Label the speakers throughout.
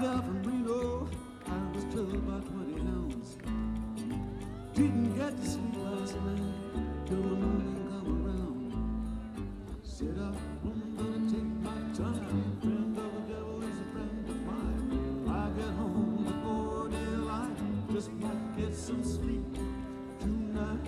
Speaker 1: gal from Reno, I was troubled by 20 hounds. Didn't get to sleep last night till the morning come around. Said I'm gonna take my time. Friend of the devil is a friend of mine. I get home before daylight, just might get some sleep tonight.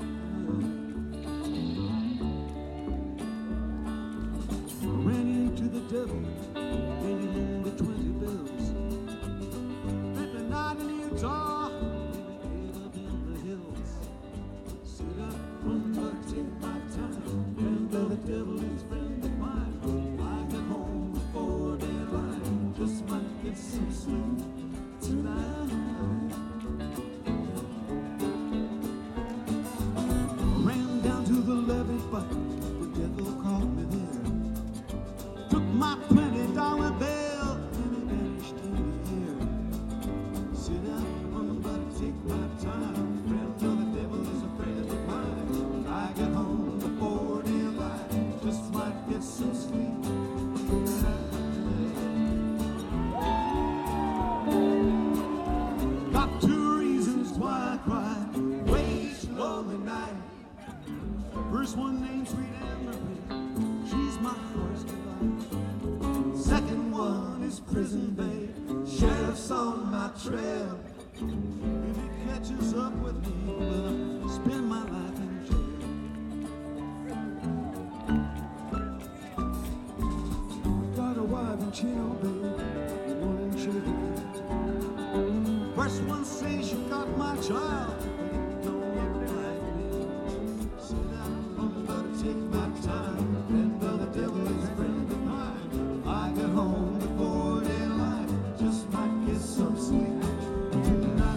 Speaker 1: Ran into the devil, gave him only 20 bills. Spent the night in Utah, gave up in the hills. Said I'm gonna take my time. Friend of the devil is friend of mine. I get home before daylight, just might get some sleep tonight. Ran down to the levee, but the devil caught me there. Took my $20 bill and it vanished in the air. Said I'm about to take my time. Friend of the devil is a friend of mine. I get home before daylight, just might get some sleep tonight. Got 2 reasons why I cry. Wait lonely night. First one named Sweet Emery, she's my heart's delight. Second one is Prison Bay, sheriff's on my trail. If he catches up with me, well, I'll spend my life in jail. Got a wife in Chino Bay, the one in Cherokee. First one says she got my child, but it don't look like me. Said I'm gonna take my time. Friend of the devil is a friend of mine. I get home before daylight, just might get some sleep tonight.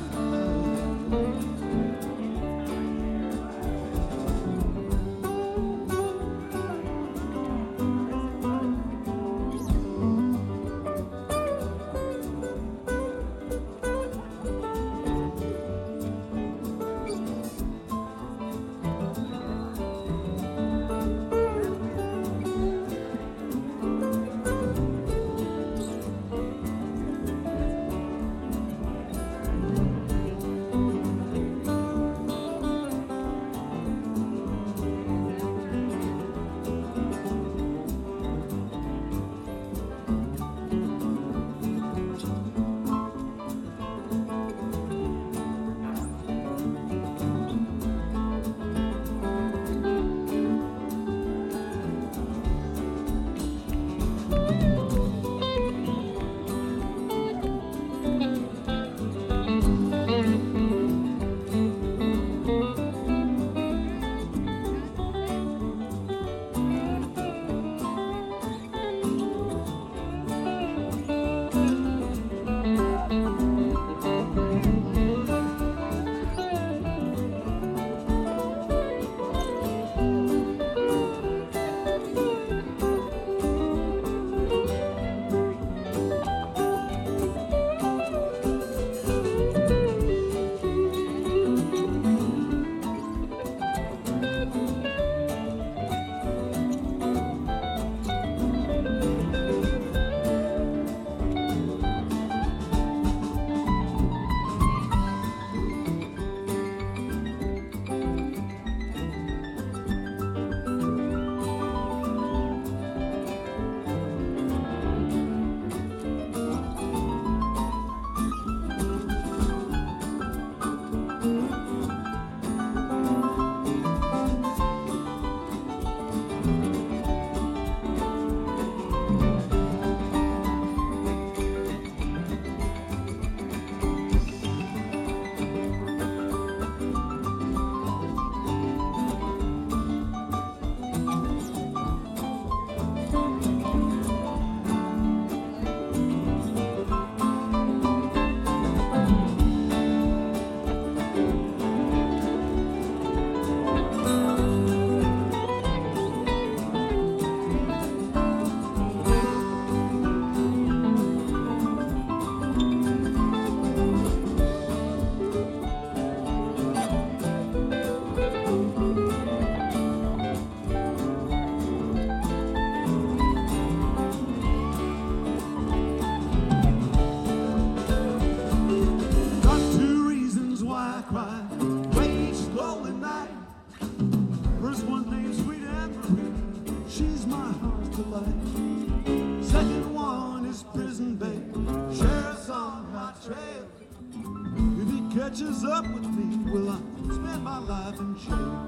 Speaker 1: catches up with me, will I spend my life in jail?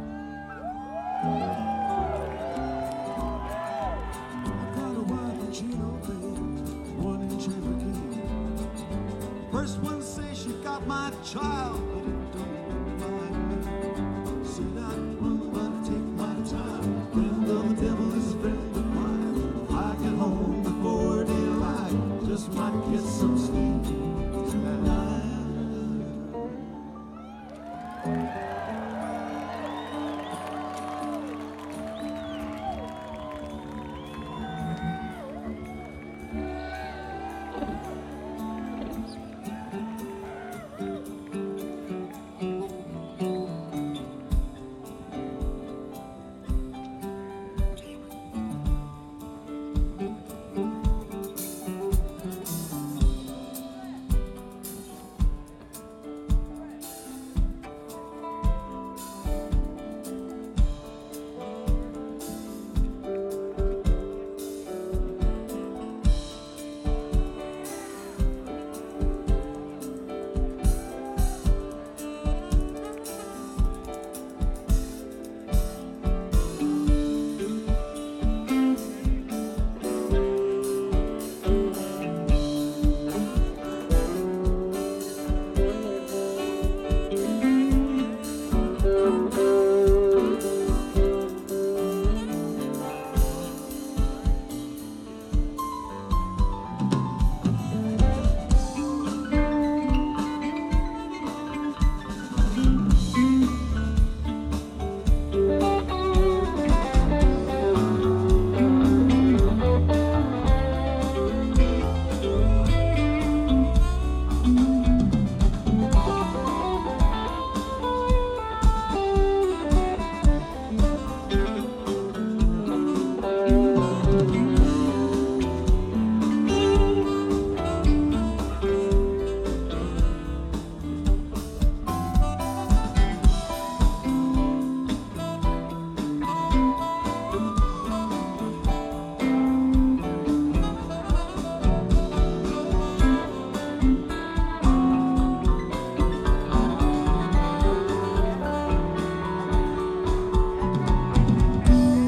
Speaker 1: I got a wife in Chino Bay, one in Cherokee. First one says she got my child, but it